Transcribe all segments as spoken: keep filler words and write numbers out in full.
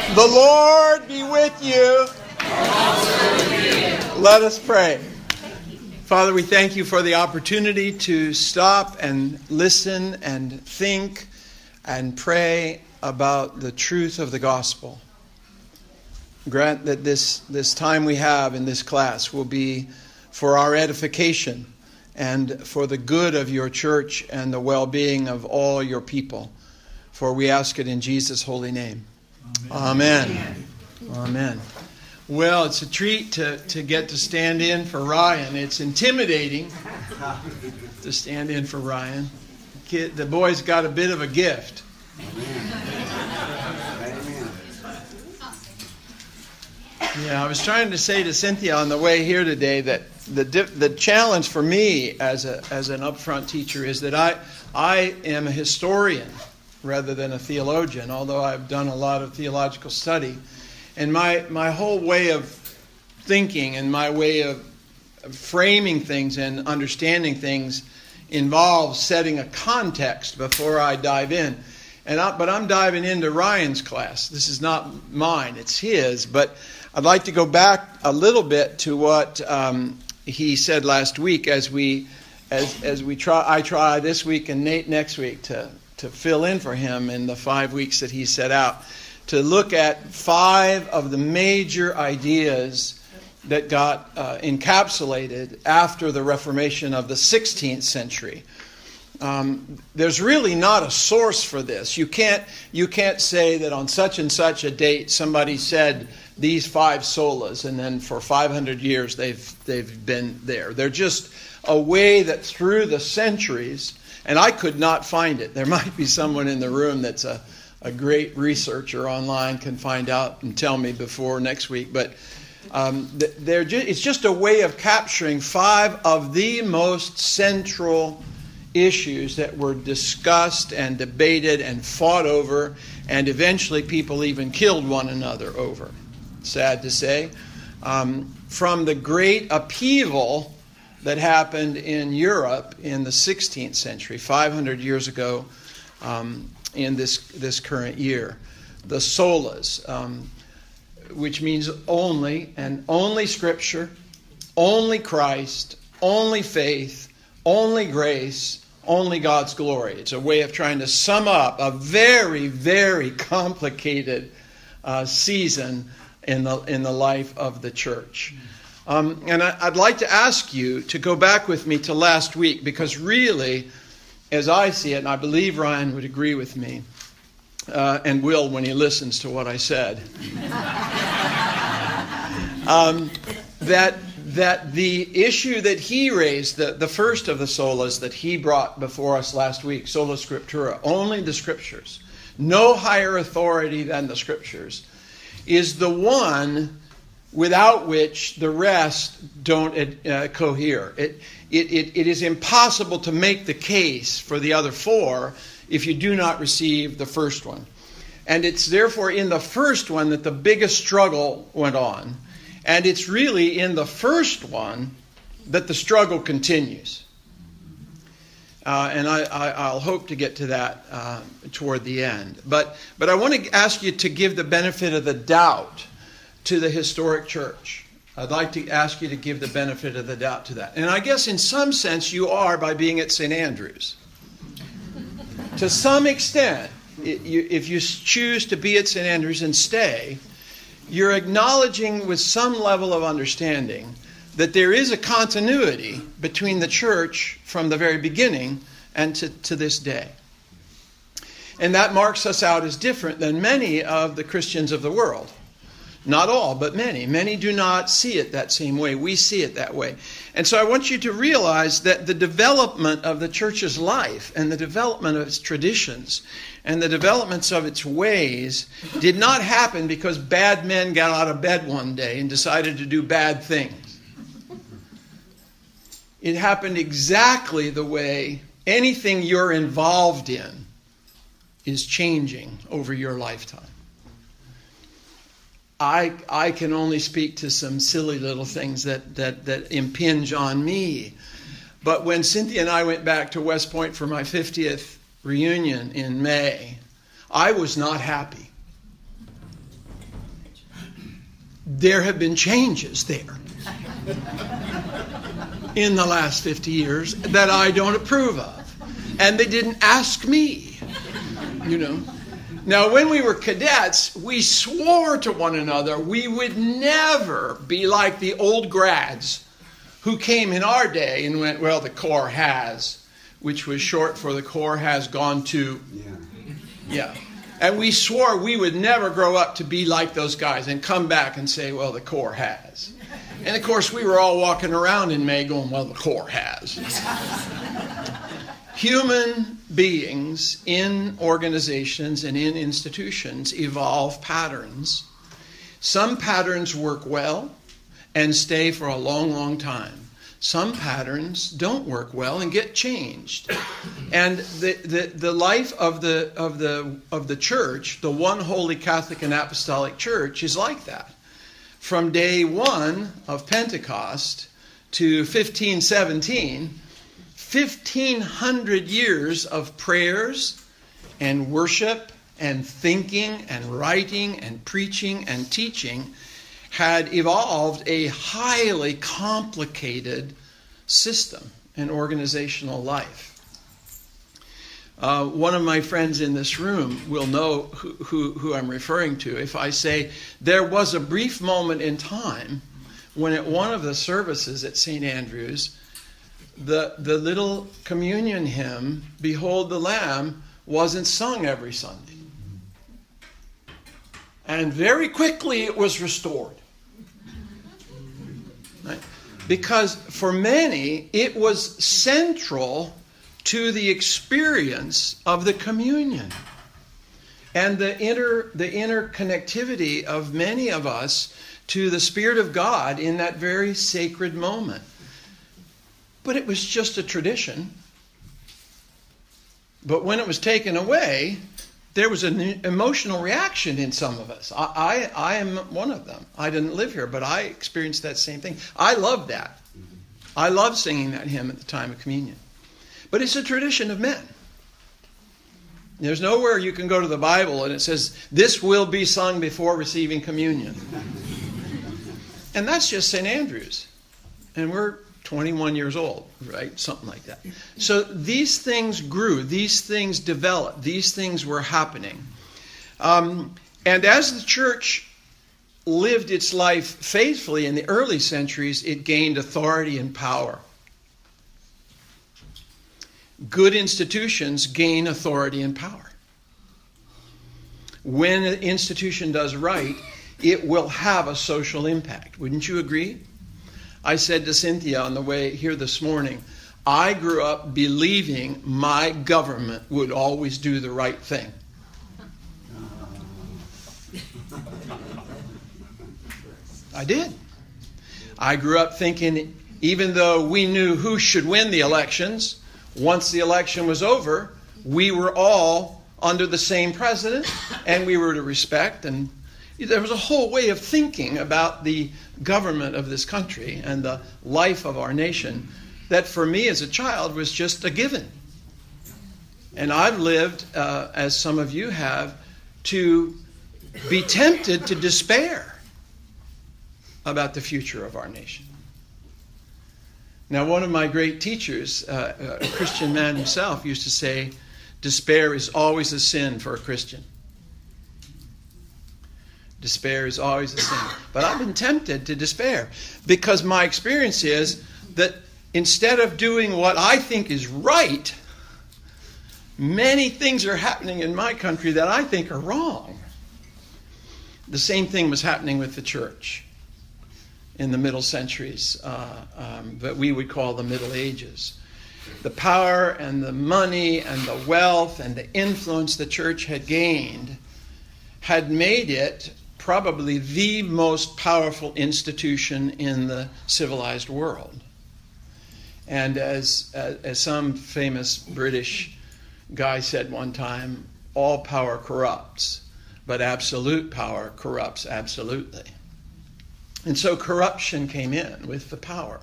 The Lord be with you. Let us pray. Father, we thank you for the opportunity to stop and listen and think and pray about the truth of the gospel. Grant that this, this time we have in this class will be for our edification and for the good of your church and the well-being of all your people. For we ask it in Jesus' holy name. Amen. Amen. Amen. Well, it's a treat to, to get to stand in for Ryan. It's intimidating to stand in for Ryan. Kid, the boy's got a bit of a gift. Yeah, I was trying to say to Cynthia on the way here today that the the challenge for me as a as an upfront teacher is that I I am a historian rather than a theologian, although I've done a lot of theological study. And my, my whole way of thinking and my way of framing things and understanding things involves setting a context before I dive in. And I, but I'm diving into Ryan's class. This is not mine, it's his. But I'd like to go back a little bit to what um, he said last week as we as as we try I try this week and Nate next week to to fill in for him in the five weeks that he set out, to look at five of the major ideas that got uh, encapsulated after the Reformation of the sixteenth century. Um, there's really not a source for this. You can't you can't say that on such and such a date somebody said these five solas, and then for five hundred years they've they've been there. They're just a way that through the centuries. And I could not find it. There might be someone in the room that's a, a great researcher online can find out and tell me before next week. But um, they're just, it's just a way of capturing five of the most central issues that were discussed and debated and fought over, and eventually people even killed one another over. Sad to say. Um, from the great upheaval that happened in Europe in the sixteenth century, five hundred years ago, um, in this this current year. The solas, um, which means only, and only Scripture, only Christ, only faith, only grace, only God's glory. It's a way of trying to sum up a very, very complicated uh, season in the in the life of the church. Um, and I, I'd like to ask you to go back with me to last week, because really, as I see it, and I believe Ryan would agree with me, uh, and will when he listens to what I said, um, that that the issue that he raised, the, the first of the solas that he brought before us last week, sola scriptura, only the Scriptures, no higher authority than the Scriptures, is the one without which the rest don't uh, cohere. It, it, it, it is impossible to make the case for the other four if you do not receive the first one. And it's therefore in the first one that the biggest struggle went on. And it's really in the first one that the struggle continues. Uh, and I, I, I'll hope to get to that uh, toward the end. But, but I want to ask you to give the benefit of the doubt to the historic church. I'd like to ask you to give the benefit of the doubt to that. And I guess in some sense you are by being at Saint Andrews. To some extent, if you choose to be at Saint Andrews and stay, you're acknowledging with some level of understanding that there is a continuity between the church from the very beginning and to, to this day. And that marks us out as different than many of the Christians of the world. Not all, but many. Many do not see it that same way. We see it that way. And so I want you to realize that the development of the church's life and the development of its traditions and the developments of its ways did not happen because bad men got out of bed one day and decided to do bad things. It happened exactly the way anything you're involved in is changing over your lifetime. I I can only speak to some silly little things that, that, that impinge on me. But when Cynthia and I went back to West Point for my fiftieth reunion in May, I was not happy. there have been changes there in the last fifty years that I don't approve of. And they didn't ask me, you know. Now, when we were cadets, we swore to one another we would never be like the old grads who came in our day and went, well, the Corps has, which was short for the Corps has gone to. Yeah. Yeah. And we swore we would never grow up to be like those guys and come back and say, well, the Corps has. And, of course, we were all walking around in May going, well, the Corps has. Human beings in organizations and in institutions evolve patterns. Some patterns work well and stay for a long, long time. Some patterns don't work well and get changed. And the, the, the life of the, of, the, of the church, the one holy Catholic and Apostolic Church, is like that. From day one of Pentecost to fifteen seventeen, fifteen hundred years of prayers and worship and thinking and writing and preaching and teaching had evolved a highly complicated system and organizational life. Uh, one of my friends in this room will know who, who, who I'm referring to if I say there was a brief moment in time when at one of the services at Saint Andrew's, the, the little communion hymn, Behold the Lamb, wasn't sung every Sunday. And very quickly it was restored. Right? Because for many, it was central to the experience of the communion and the inter the interconnectivity of many of us to the Spirit of God in that very sacred moment. But it was just a tradition. But when it was taken away, there was an emotional reaction in some of us. I, I, I am one of them. I didn't live here, but I experienced that same thing. I love that. I love singing that hymn at the time of communion. But it's a tradition of men. There's nowhere you can go to the Bible and it says, this will be sung before receiving communion. And that's just Saint Andrew's. And we're twenty-one years old, right? Something like that. So these things grew. These things developed. These things were happening. Um, and as the church lived its life faithfully in the early centuries, it gained authority and power. Good institutions gain authority and power. When an institution does right, it will have a social impact. Wouldn't you agree? I said to Cynthia on the way here this morning, I grew up believing my government would always do the right thing. I did. I grew up thinking, even though we knew who should win the elections, once the election was over, we were all under the same president, and we were to respect. And there was a whole way of thinking about the government of this country and the life of our nation that for me as a child was just a given. And I've lived, uh, as some of you have, to be tempted to despair about the future of our nation. Now, one of my great teachers, uh, a Christian man himself, used to say, despair is always a sin for a Christian. Despair is always a sin. But I've been tempted to despair because my experience is that instead of doing what I think is right, many things are happening in my country that I think are wrong. The same thing was happening with the church in the middle centuries, uh, um, that we would call the Middle Ages. The power and the money and the wealth and the influence the church had gained had made it probably the most powerful institution in the civilized world. And as, as, as some famous British guy said one time, all power corrupts, but absolute power corrupts absolutely. And so corruption came in with the power.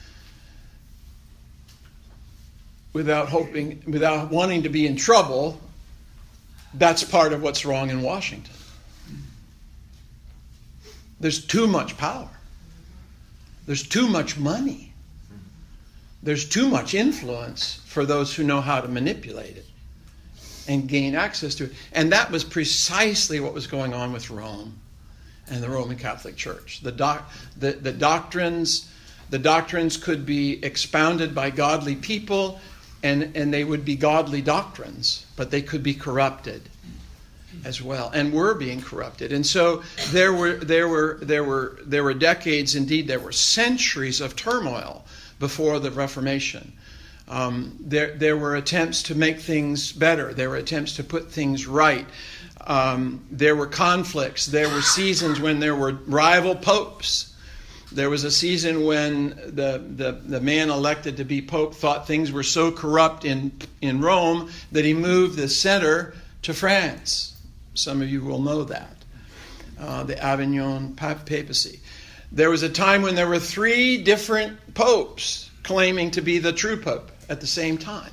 Without hoping, without wanting to be in trouble, that's part of what's wrong in Washington. There's too much power. There's too much money. There's too much influence for those who know how to manipulate it and gain access to it. And that was precisely what was going on with Rome and the Roman Catholic Church. The, doc, the, the doctrines, the doctrines could be expounded by godly people, and, and they would be godly doctrines, but they could be corrupted as well, and were being corrupted. And so there were there were there were there were decades, indeed there were centuries of turmoil before the Reformation. Um, there there were attempts to make things better. There were attempts to put things right. Um, there were conflicts. There were seasons when there were rival popes. There was a season when the, the, the man elected to be pope thought things were so corrupt in, in Rome that he moved the center to France. Some of you will know that. Uh, the Avignon papacy. There was a time when there were three different popes claiming to be the true pope at the same time.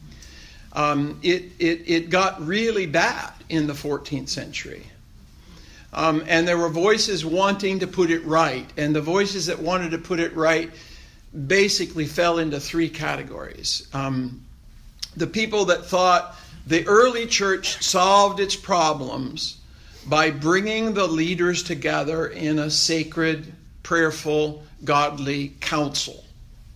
Um, it, it, it got really bad in the fourteenth century. Um, and there were voices wanting to put it right. And the voices that wanted to put it right basically fell into three categories. Um, the people that thought the early church solved its problems by bringing the leaders together in a sacred, prayerful, godly council.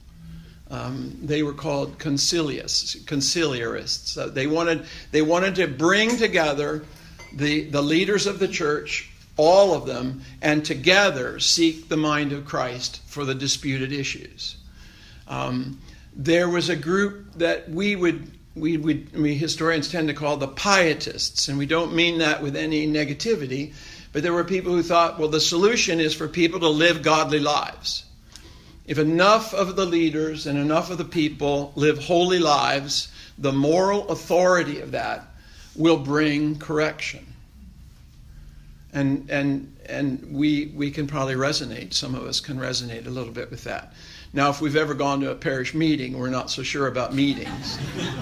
Um, they were called conciliarists. conciliarists. Uh, they wanted they wanted to bring together the, the leaders of the church, all of them, and together seek the mind of Christ for the disputed issues. Um, there was a group that we would we would we historians tend to call the pietists, and we don't mean that with any negativity, but there were people who thought, well, the solution is for people to live godly lives. If enough of the leaders and enough of the people live holy lives, the moral authority of that will bring correction. And and and we we can probably resonate. Some of us can resonate a little bit with that. Now, if we've ever gone to a parish meeting, we're not so sure about meetings.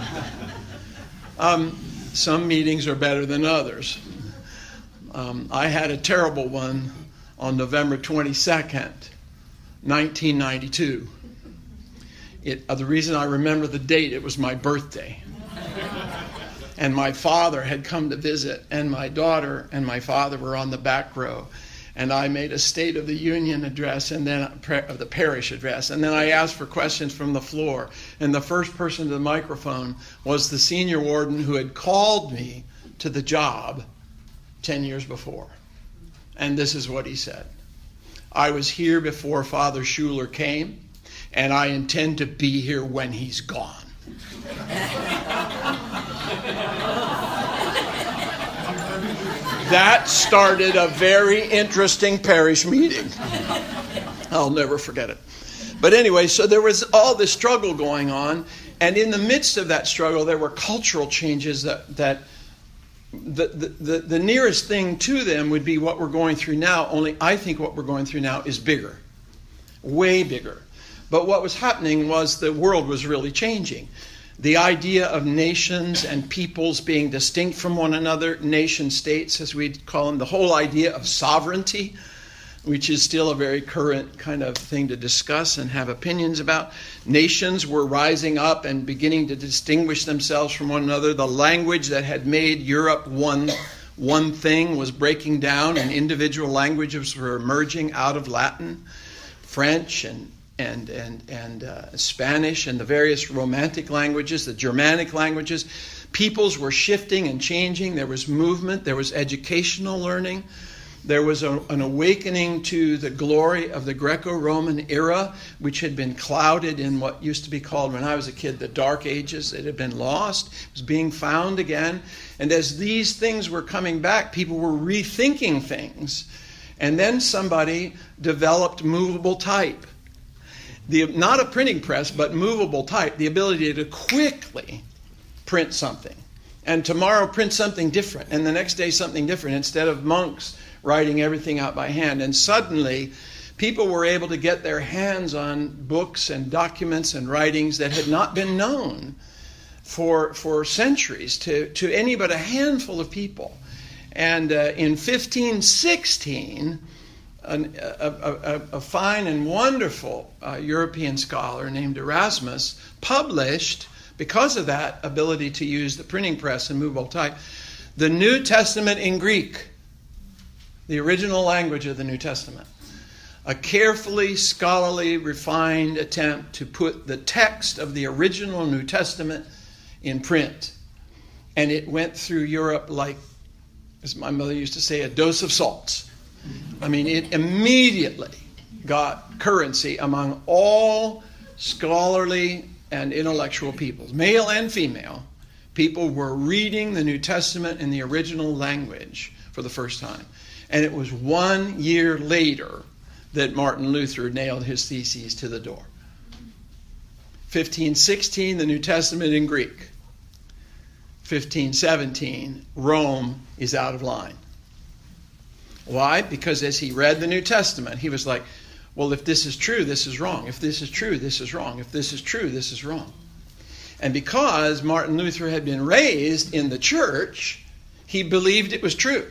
um, some meetings are better than others. Um, I had a terrible one on November twenty-second, nineteen ninety-two. It, uh, the reason I remember the date, it was my birthday. And my father had come to visit, and my daughter and my father were on the back row. And I made a State of the Union address, and then of the parish address, and then I asked for questions from the floor. And the first person to the microphone was the senior warden who had called me to the job ten years before. And this is what he said: I was here before Father Schuler came, and I intend to be here when he's gone. That started a very interesting parish meeting. I'll never forget it. But anyway, so there was all this struggle going on, and in the midst of that struggle, there were cultural changes that that the, the, the, the nearest thing to them would be what we're going through now, only I think what we're going through now is bigger, way bigger. But what was happening was the world was really changing. The idea of nations and peoples being distinct from one another, nation states as we'd call them, the whole idea of sovereignty, which is still a very current kind of thing to discuss and have opinions about. Nations were rising up and beginning to distinguish themselves from one another. The language that had made Europe one, one thing was breaking down, and individual languages were emerging out of Latin, French, and and and and uh, Spanish, and the various Romantic languages, the Germanic languages. Peoples were shifting and changing. There was movement. There was educational learning. There was a, an awakening to the glory of the Greco-Roman era, which had been clouded in what used to be called, when I was a kid, the Dark Ages. It had been lost. It was being found again. And as these things were coming back, people were rethinking things. And then somebody developed movable type. The, not a printing press, but movable type, the ability to quickly print something. And tomorrow print something different, and the next day something different, instead of monks writing everything out by hand. And suddenly, people were able to get their hands on books and documents and writings that had not been known for, for centuries to, to any but a handful of people. And uh, in fifteen sixteen... an, a, a, a fine and wonderful uh, European scholar named Erasmus published, because of that ability to use the printing press and movable type, the New Testament in Greek, the original language of the New Testament. A carefully, scholarly, refined attempt to put the text of the original New Testament in print. And it went through Europe like, as my mother used to say, a dose of salts. I mean, it immediately got currency among all scholarly and intellectual peoples, male and female. People were reading the New Testament in the original language for the first time. And it was one year later that Martin Luther nailed his theses to the door. fifteen sixteen, the New Testament in Greek. fifteen seventeen, Rome is out of line. Why? Because as he read the New Testament, he was like, well, if this is true, this is wrong. If this is true, this is wrong. If this is true, this is wrong. And because Martin Luther had been raised in the church, he believed it was true.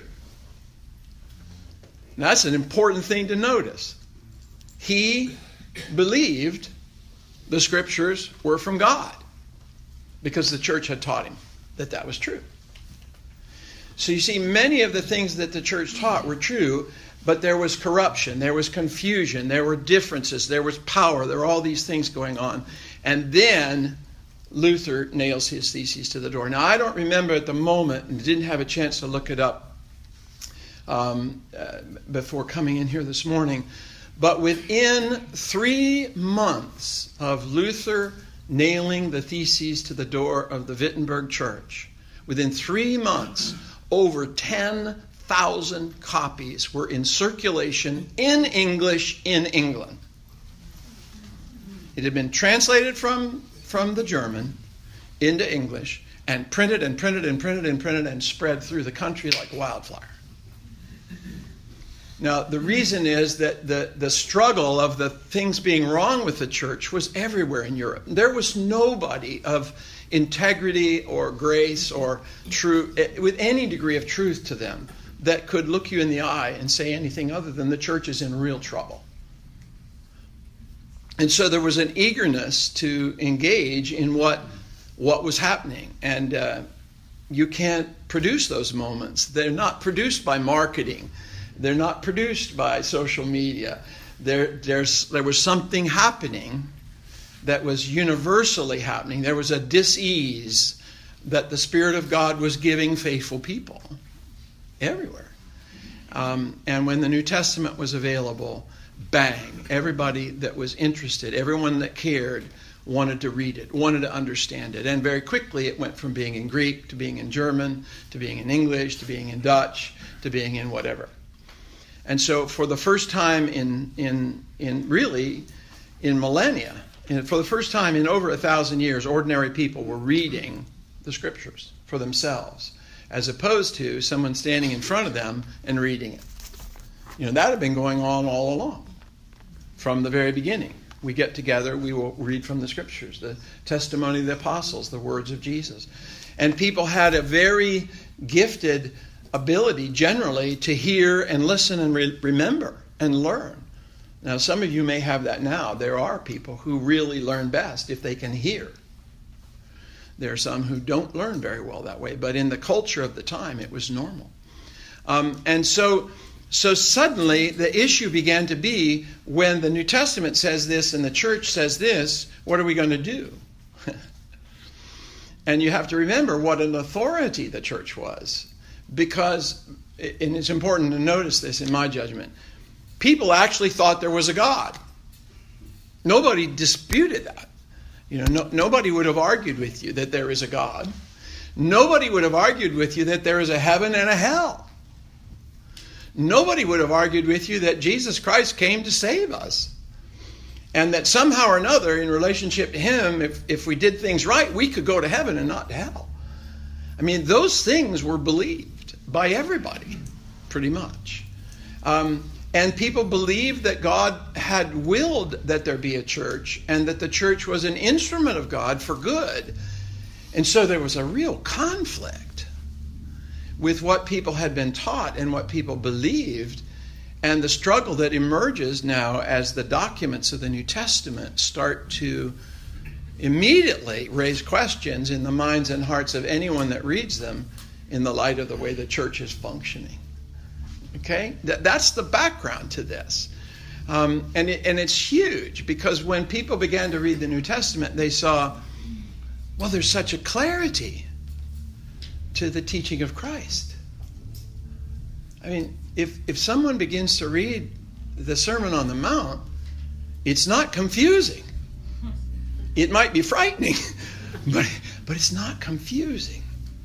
Now, that's an important thing to notice. He believed the scriptures were from God because the church had taught him that that was true. So you see, many of the things that the church taught were true, but there was corruption, there was confusion, there were differences, there was power, there were all these things going on. And then Luther nails his theses to the door. Now, I don't remember at the moment, and didn't have a chance to look it up um, uh, before coming in here this morning, but within three months of Luther nailing the theses to the door of the Wittenberg church, within three months, over ten thousand copies were in circulation in English in England. It had been translated from, from the German into English and printed and printed and printed and printed and spread through the country like wildfire. Now, the reason is that the, the struggle of the things being wrong with the church was everywhere in Europe. There was nobody of integrity or grace or truth, with any degree of truth to them, that could look you in the eye and say anything other than the church is in real trouble. And so there was an eagerness to engage in what, what was happening. And uh, you can't produce those moments. They're not produced by marketing. They're not produced by social media. There, there's, there was something happening that was universally happening. There was a dis-ease that the Spirit of God was giving faithful people everywhere. Um, and when the New Testament was available, bang, everybody that was interested, everyone that cared, wanted to read it, wanted to understand it. And very quickly it went from being in Greek to being in German, to being in English, to being in Dutch, to being in whatever. And so for the first time in in in really in millennia, and for the first time in over a thousand years, ordinary people were reading the scriptures for themselves, as opposed to someone standing in front of them and reading it. You know, that had been going on all along, from the very beginning. We get together, we will read from the scriptures, the testimony of the apostles, the words of Jesus. And people had a very gifted ability generally to hear and listen and re- remember and learn. Now, some of you may have that now. There are people who really learn best if they can hear. There are some who don't learn very well that way, but in the culture of the time, it was normal. Um, and so, so suddenly, the issue began to be, when the New Testament says this and the church says this, what are we going to do? And you have to remember what an authority the church was. Because, and it's important to notice this in my judgment, people actually thought there was a God. Nobody disputed that. You know, no, nobody would have argued with you that there is a God. Nobody would have argued with you that there is a heaven and a hell. Nobody would have argued with you that Jesus Christ came to save us. And that somehow or another, in relationship to Him, if, if we did things right, we could go to heaven and not to hell. I mean, those things were believed by everybody, pretty much. Um, and people believed that God had willed that there be a church, and that the church was an instrument of God for good. And so there was a real conflict with what people had been taught and what people believed. And the struggle that emerges now as the documents of the New Testament start to immediately raise questions in the minds and hearts of anyone that reads them in the light of the way the church is functioning. Okay? That, that's the background to this. Um, and, it, and it's huge, because when people began to read the New Testament, they saw, well, there's such a clarity to the teaching of Christ. I mean, if if someone begins to read the Sermon on the Mount, it's not confusing. It might be frightening, but but it's not confusing.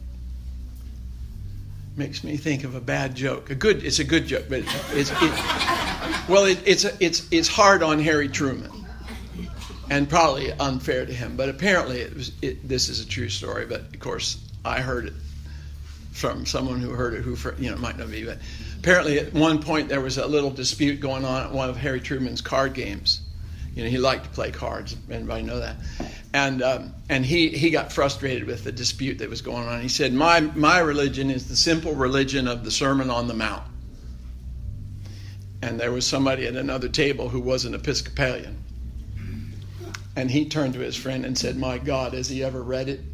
Makes me think of a bad joke. A good, it's a good joke, but it's it, well, it, it's a, it's it's hard on Harry Truman, and probably unfair to him. But apparently, it was. It, this is a true story. But of course, I heard it from someone who heard it, who you know might not be. But apparently, at one point, there was a little dispute going on at one of Harry Truman's card games. You know, he liked to play cards. Everybody know that. And um, and he, he got frustrated with the dispute that was going on. He said, my my religion is the simple religion of the Sermon on the Mount. And there was somebody at another table who was an Episcopalian. And he turned to his friend and said, my God, has he ever read it?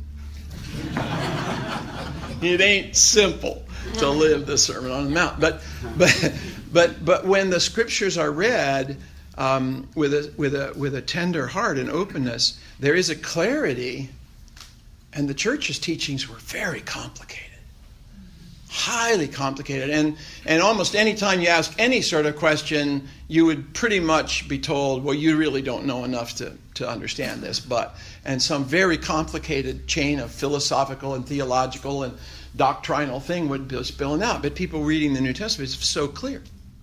It ain't simple to live the Sermon on the Mount. But but but but when the scriptures are read Um, with a with a with a tender heart and openness, there is a clarity, and the church's teachings were very complicated, highly complicated, and and almost any time you ask any sort of question, you would pretty much be told, well, you really don't know enough to to understand this, but and some very complicated chain of philosophical and theological and doctrinal thing would be spilling out. But people reading the New Testament is so clear.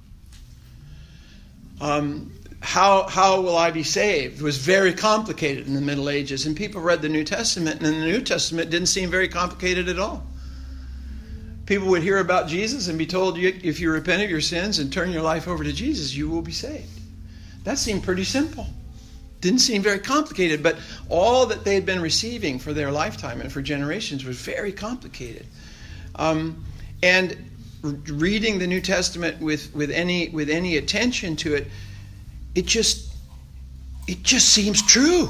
Um, How how will I be saved? It was very complicated in the Middle Ages, and people read the New Testament, and the New Testament didn't seem very complicated at all. People would hear about Jesus and be told, if you repent of your sins and turn your life over to Jesus, you will be saved. That seemed pretty simple. Didn't seem very complicated, but all that they had been receiving for their lifetime and for generations was very complicated. Um, and reading the New Testament with, with any with any attention to it, It just, it just seems true.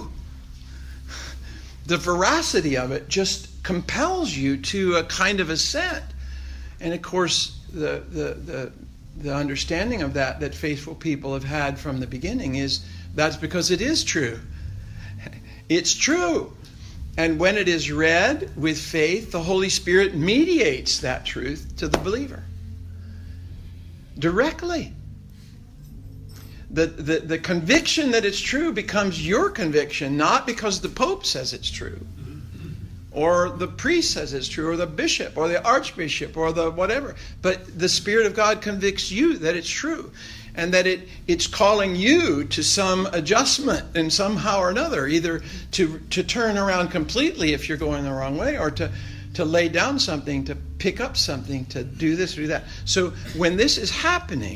The veracity of it just compels you to a kind of assent. And of course, the the the, the understanding of that that faithful people have had from the beginning is that's because it is true. It's true. And when it is read with faith, the Holy Spirit mediates that truth to the believer directly. The, the, the conviction that it's true becomes your conviction, not because the Pope says it's true, or the priest says it's true, or the bishop, or the archbishop, or the whatever. But the Spirit of God convicts you that it's true, and that it it's calling you to some adjustment in somehow or another, either to, to turn around completely if you're going the wrong way, or to, to lay down something, to pick up something, to do this or do that. So when this is happening,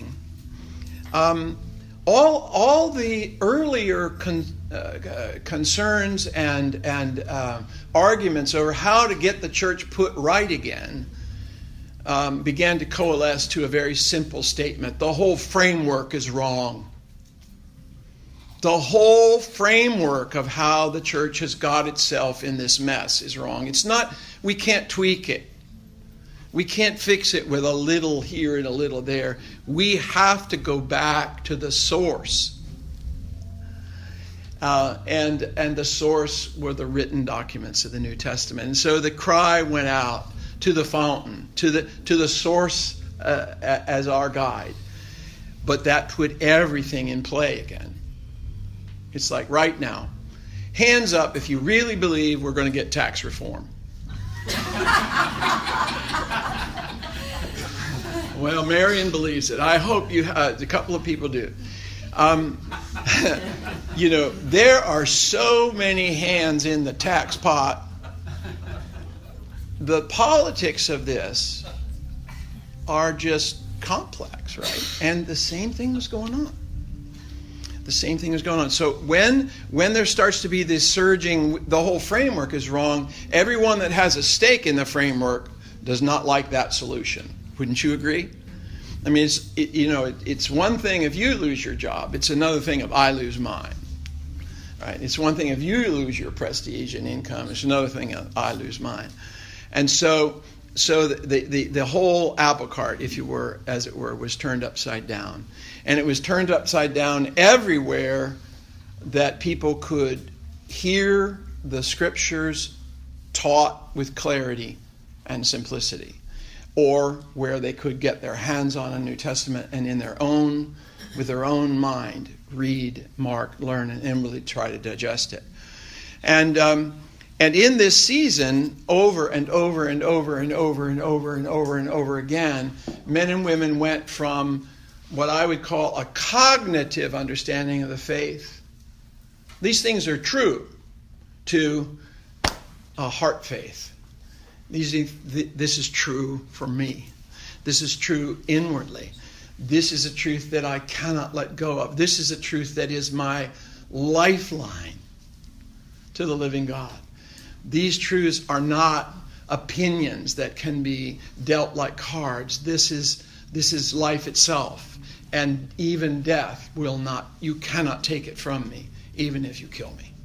um, All all the earlier con, uh, concerns and and uh, arguments over how to get the church put right again um, began to coalesce to a very simple statement: the whole framework is wrong. The whole framework of how the church has got itself in this mess is wrong. It's not, we can't tweak it. We can't fix it with a little here and a little there. We have to go back to the source. Uh, and and the source were the written documents of the New Testament. And so the cry went out to the fountain, to the to the source uh, as our guide. But that put everything in play again. It's like right now, hands up if you really believe we're going to get tax reform. Well, Marion believes it. I hope you. Uh, a couple of people do. Um, you know, there are so many hands in the tax pot. The politics of this are just complex, right? And the same thing was going on. The same thing was going on. So when when there starts to be this surging, the whole framework is wrong. Everyone that has a stake in the framework does not like that solution. Wouldn't you agree? I mean, it's, it, you know, it, it's one thing if you lose your job. It's another thing if I lose mine. Right? It's one thing if you lose your prestige and income. It's another thing if I lose mine. And so, so the, the, the whole apple cart, if you were, as it were, was turned upside down. And it was turned upside down everywhere that people could hear the Scriptures taught with clarity and simplicity, or where they could get their hands on a New Testament and in their own, with their own mind, read, mark, learn, and really try to digest it. And um, and in this season, over and over and over and over and over and over and over again, men and women went from what I would call a cognitive understanding of the faith. These things are true, to a heart faith. These, this is true for me. This is true inwardly. This is a truth that I cannot let go of. This is a truth that is my lifeline to the living God. These truths are not opinions that can be dealt like cards. This is, this is life itself. And even death will not, you cannot take it from me, even if you kill me.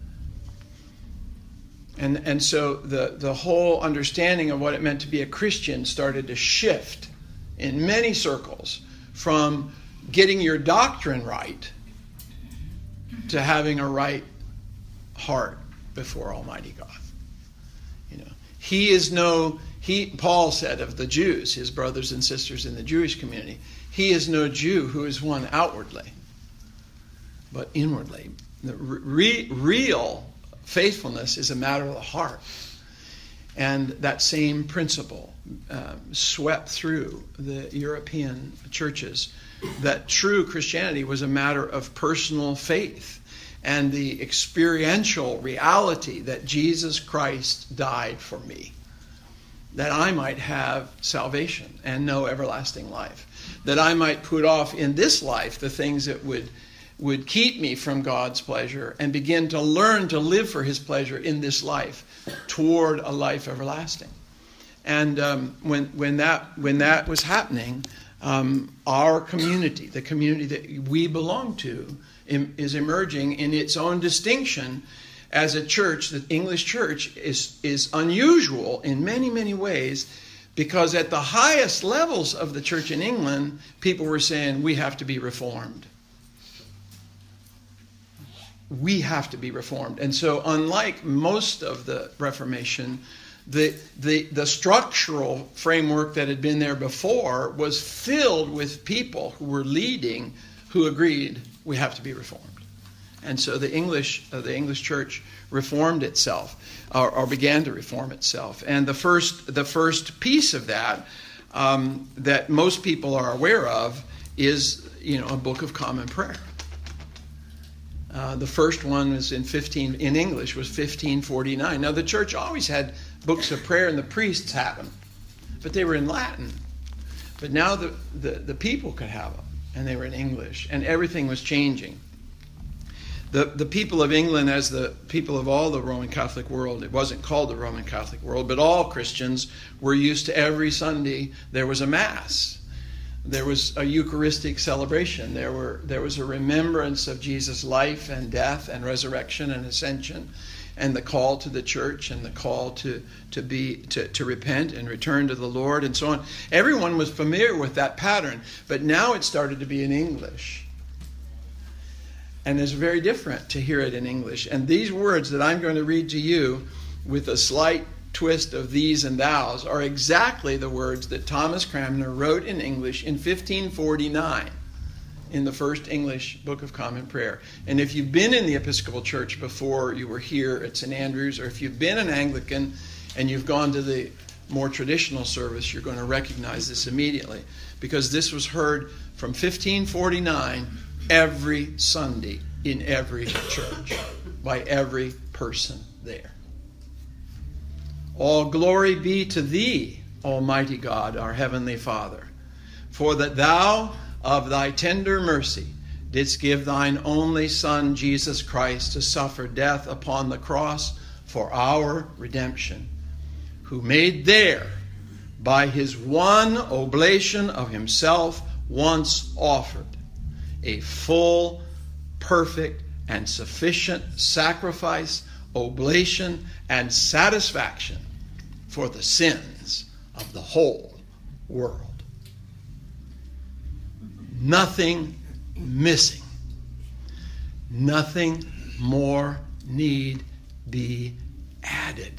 And and so the, the whole understanding of what it meant to be a Christian started to shift in many circles from getting your doctrine right to having a right heart before Almighty God. You know, he is no, he, Paul said of the Jews, his brothers and sisters in the Jewish community, he is no Jew who is one outwardly, but inwardly. The re, real faithfulness is a matter of the heart. And that same principle um, swept through the European churches, that true Christianity was a matter of personal faith and the experiential reality that Jesus Christ died for me, that I might have salvation and know everlasting life, that I might put off in this life the things that would would keep me from God's pleasure and begin to learn to live for his pleasure in this life toward a life everlasting. And um, when when that when that was happening, um, our community, the community that we belong to, im- is emerging in its own distinction as a church. The English church is is unusual in many, many ways, because at the highest levels of the church in England, people were saying, we have to be reformed. We have to be reformed. And so unlike most of the Reformation, the, the, the structural framework that had been there before was filled with people who were leading, who agreed we have to be reformed. And so the English uh, the English church reformed itself, or, or began to reform itself. And the first the first piece of that um, that most people are aware of is, you know, a Book of Common Prayer. Uh, the first one was in fifteen in English was fifteen forty-nine. Now the church always had books of prayer, and the priests had them, but they were in Latin. But now the, the, the people could have them, and they were in English, and everything was changing. The the people of England, as the people of all the Roman Catholic world, it wasn't called the Roman Catholic world, but all Christians were used to every Sunday there was a Mass. There was a Eucharistic celebration. There were there was a remembrance of Jesus' life and death and resurrection and ascension, and the call to the church and the call to to be to, to repent and return to the Lord and so on. Everyone was familiar with that pattern, but now it started to be in English. And it's very different to hear it in English. And these words that I'm going to read to you, with a slight twist of these and thous, are exactly the words that Thomas Cranmer wrote in English in fifteen forty-nine in the first English Book of Common Prayer. And if you've been in the Episcopal Church before you were here at Saint Andrews, or if you've been an Anglican and you've gone to the more traditional service, you're going to recognize this immediately, because this was heard from fifteen forty-nine every Sunday in every church by every person there. All glory be to thee, Almighty God, our heavenly Father, for that thou of thy tender mercy didst give thine only Son, Jesus Christ, to suffer death upon the cross for our redemption, who made there, by his one oblation of himself, once offered a full, perfect, and sufficient sacrifice, oblation, and satisfaction for the sins of the whole world. Nothing missing. Nothing more need be added.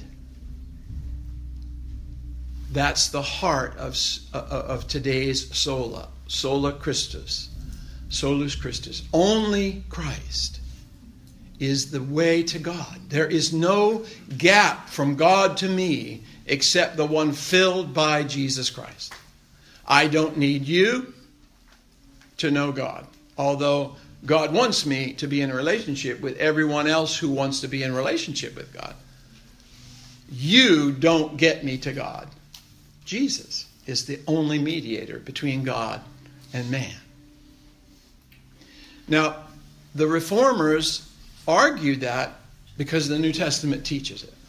That's the heart of, of today's sola. Sola Christus. Solus Christus. Only Christ is the way to God. There is no gap from God to me except the one filled by Jesus Christ. I don't need you to know God, although God wants me to be in a relationship with everyone else who wants to be in a relationship with God. You don't get me to God. Jesus is the only mediator between God and man. Now, the Reformers argued that because the New Testament teaches it.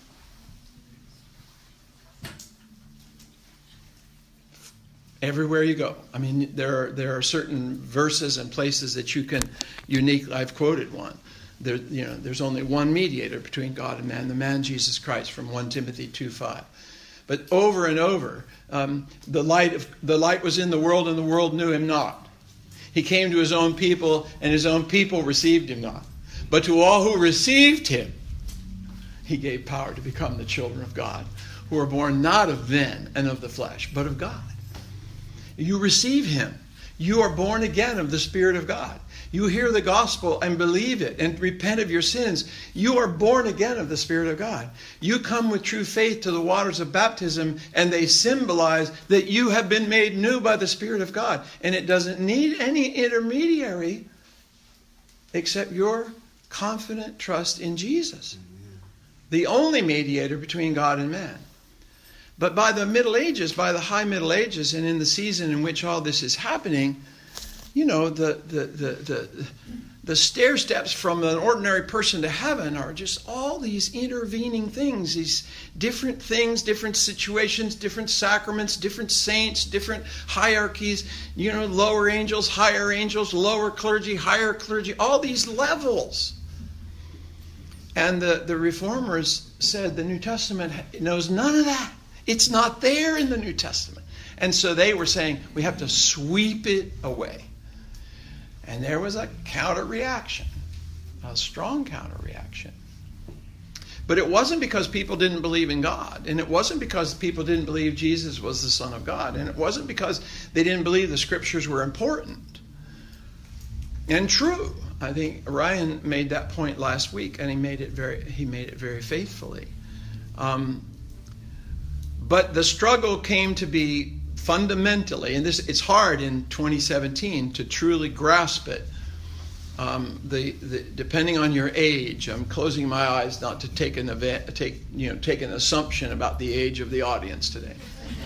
Everywhere you go. I mean, there are, there are certain verses and places that you can uniquely, I've quoted one. There, you know, there's only one mediator between God and man, the man Jesus Christ, from First Timothy two five. But over and over, um, the light of the light was in the world, and the world knew him not. He came to his own people, and his own people received him not. But to all who received him, he gave power to become the children of God, who are born not of men and of the flesh, but of God. You receive him. You are born again of the Spirit of God. You hear the gospel and believe it and repent of your sins. You are born again of the Spirit of God. You come with true faith to the waters of baptism, and they symbolize that you have been made new by the Spirit of God. And it doesn't need any intermediary except your confident trust in Jesus, the only mediator between God and man. But by the Middle Ages, by the High Middle Ages, and in the season in which all this is happening, you know, the the the the, the stair steps from an ordinary person to heaven are just all these intervening things, these different things, different situations, different sacraments, different saints, different hierarchies, you know, lower angels, higher angels, lower clergy, higher clergy, all these levels. And the, the Reformers said the New Testament knows none of that. It's not there in the New Testament. And so they were saying, we have to sweep it away. And there was a counter-reaction, a strong counter-reaction. But it wasn't because people didn't believe in God. And it wasn't because people didn't believe Jesus was the Son of God. And it wasn't because they didn't believe the Scriptures were important and true. I think Ryan made that point last week, and he made it very, he made it very faithfully. Um, But the struggle came to be fundamentally, and this it's hard in twenty seventeen to truly grasp it. Um, the, the depending on your age, I'm closing my eyes not to take an event, take you know take an assumption about the age of the audience today.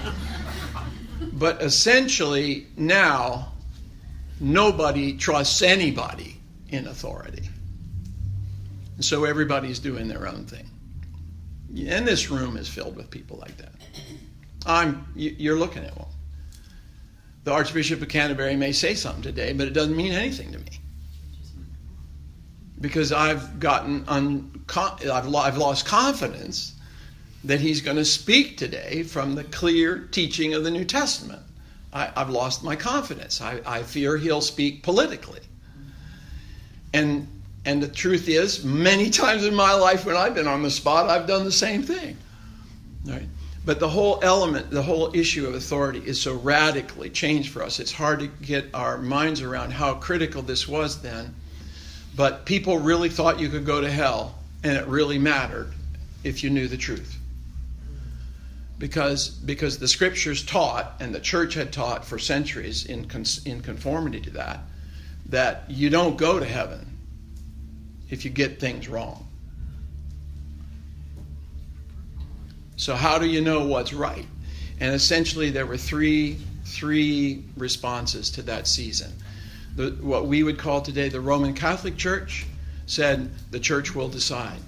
But essentially now, nobody trusts anybody in authority, and so everybody's doing their own thing. And this room is filled with people like that. I'm, you're looking at one. The Archbishop of Canterbury may say something today, but it doesn't mean anything to me. Because I've gotten, un, I've, I've lost confidence that he's going to speak today from the clear teaching of the New Testament. I, I've lost my confidence. I, I fear he'll speak politically. And And the truth is, many times in my life when I've been on the spot, I've done the same thing. Right? But the whole element, the whole issue of authority is so radically changed for us. It's hard to get our minds around how critical this was then. But people really thought you could go to hell, and it really mattered if you knew the truth. Because, because the Scriptures taught, and the church had taught for centuries in, in conformity to that, that you don't go to heaven if you get things wrong. So how do you know what's right? And essentially there were three three responses to that season. The, what we would call today the Roman Catholic Church said the church will decide.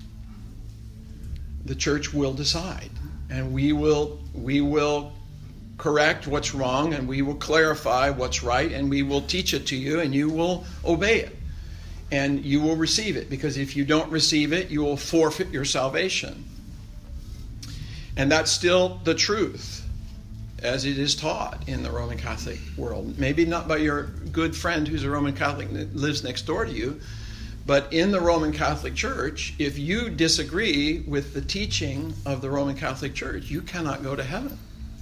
The church will decide. And we will we will correct what's wrong, and we will clarify what's right, and we will teach it to you, and you will obey it. And you will receive it, because if you don't receive it, you will forfeit your salvation. And that's still the truth, as it is taught in the Roman Catholic world. Maybe not by your good friend who's a Roman Catholic that lives next door to you, but in the Roman Catholic Church, if you disagree with the teaching of the Roman Catholic Church, you cannot go to heaven.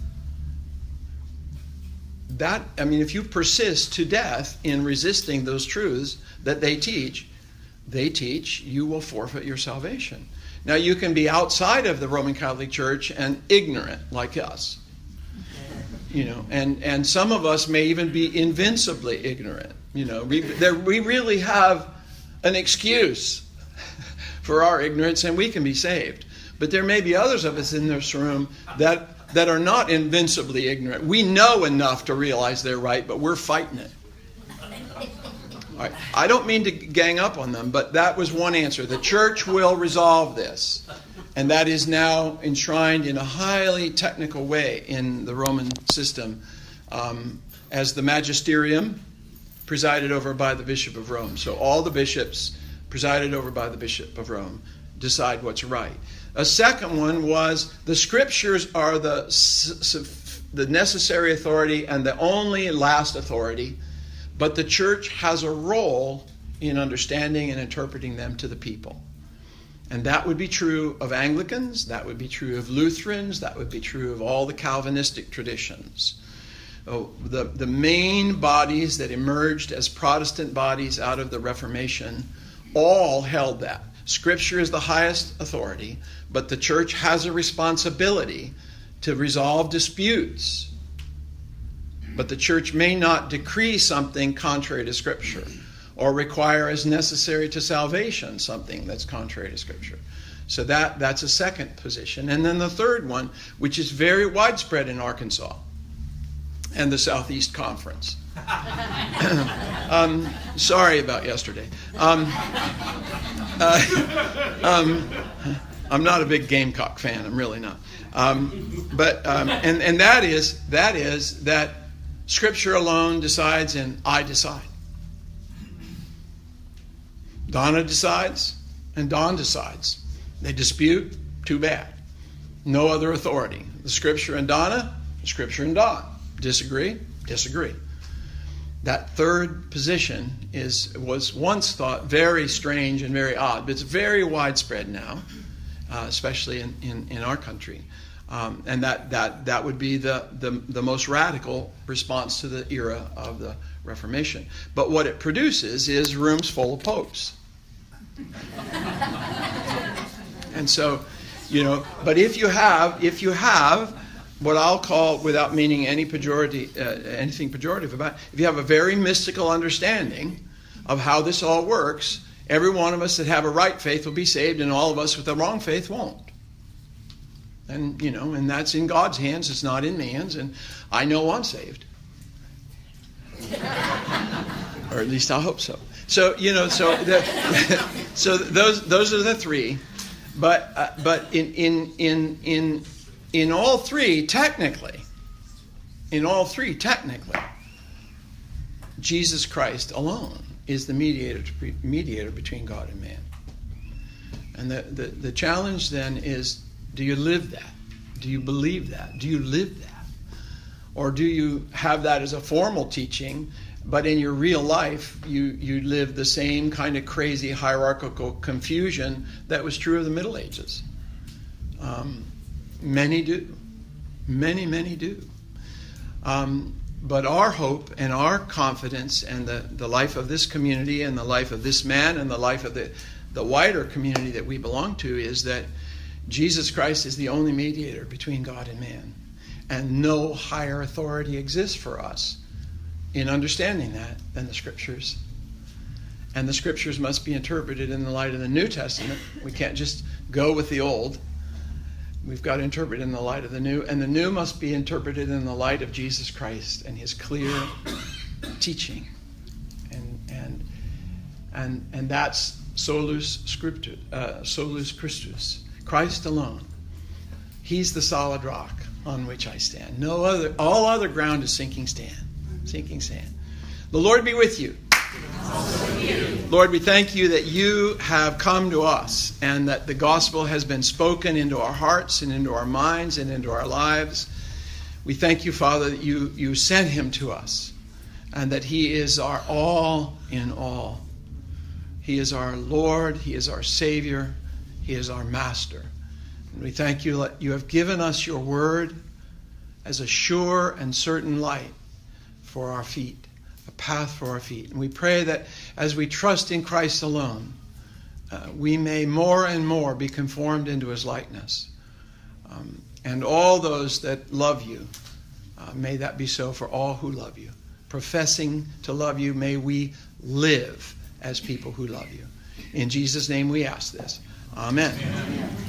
That, I mean, if you persist to death in resisting those truths that they teach, they teach, you will forfeit your salvation. Now, you can be outside of the Roman Catholic Church and ignorant, like us. You know, and, and some of us may even be invincibly ignorant. You know, we, there, we really have an excuse for our ignorance, and we can be saved. But there may be others of us in this room that that are not invincibly ignorant. We know enough to realize they're right, but we're fighting it. All right. I don't mean to gang up on them, but that was one answer. The church will resolve this. And that is now enshrined in a highly technical way in the Roman system um, as the magisterium presided over by the Bishop of Rome. So all the bishops presided over by the Bishop of Rome decide what's right. A second one was the Scriptures are the, the necessary authority and the only last authority, but the church has a role in understanding and interpreting them to the people. And that would be true of Anglicans, that would be true of Lutherans, that would be true of all the Calvinistic traditions. Oh, the, the main bodies that emerged as Protestant bodies out of the Reformation all held that. Scripture is the highest authority, but the church has a responsibility to resolve disputes. But the church may not decree something contrary to Scripture or require as necessary to salvation something that's contrary to Scripture. So that, that's a second position. And then the third one, which is very widespread in Arkansas and the Southeast Conference. um, sorry about yesterday. Um, uh, um, I'm not a big Gamecock fan. I'm really not. Um, but um, and and that is that is that Scripture alone decides, and I decide. Donna decides, and Don decides. They dispute. Too bad. No other authority. The Scripture and Donna. The Scripture and Don. Disagree. Disagree. That third position is was once thought very strange and very odd, but it's very widespread now, uh, especially in, in, in our country. Um, and that, that, that would be the, the, the most radical response to the era of the Reformation. But what it produces is rooms full of popes. And so, you know, but if you have, if you have what I'll call, without meaning any pejorative, uh, anything pejorative about it, if you have a very mystical understanding of how this all works, every one of us that have a right faith will be saved, and all of us with a wrong faith won't. And, you know, and that's in God's hands. It's not in man's. And I know I'm saved. Or at least I hope so. So, you know, so the, so those those are the three. But uh, but in in in in in all three, technically, in all three, technically, Jesus Christ alone is the mediator mediator between God and man. And the, the, the challenge then is, do you live that? Do you believe that? Do you live that? Or do you have that as a formal teaching, but in your real life you, you live the same kind of crazy hierarchical confusion that was true of the Middle Ages? Um, many do. Many, many do. Um, but our hope and our confidence and the, the life of this community and the life of this man and the life of the, the wider community that we belong to is that Jesus Christ is the only mediator between God and man. And no higher authority exists for us in understanding that than the Scriptures. And the Scriptures must be interpreted in the light of the New Testament. We can't just go with the Old. We've got to interpret in the light of the New. And the New must be interpreted in the light of Jesus Christ and His clear teaching. And and and and that's solus scriptus, uh, solus Christus. Christ alone. He's the solid rock. on which I stand. No other, all other ground is sinking sand. Sinking sand. The Lord be with you. Also with you. Lord, we thank you that you have come to us and that the gospel has been spoken into our hearts and into our minds and into our lives. We thank you, Father, that you, you sent him to us and that he is our all in all. He is our Lord. He is our Savior. He is our Master. And we thank you that you have given us your word as a sure and certain light for our feet, a path for our feet. And we pray that as we trust in Christ alone, uh, we may more and more be conformed into his likeness. Um, and all those that love you, uh, may that be so for all who love you. Professing to love you, may we live as people who love you. In Jesus' name we ask this. Amen. Amen.